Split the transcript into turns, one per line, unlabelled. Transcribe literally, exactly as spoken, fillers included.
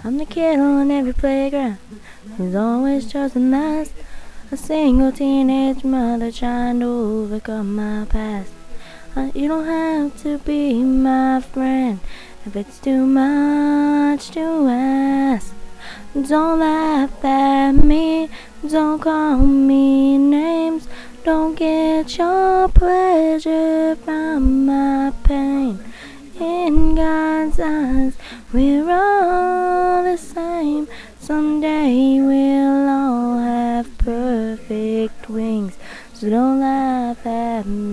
I'm the kid on every playground who's always chosen last. A single teenage mother trying to overcome my past. Uh, you don't have to be my friend if it's too much to ask. Don't laugh at me, don't call me names. Don't get your pleasure from my pain. In God's eyes, we're all the same. Someday we'll all have perfect wings. So don't laugh at me.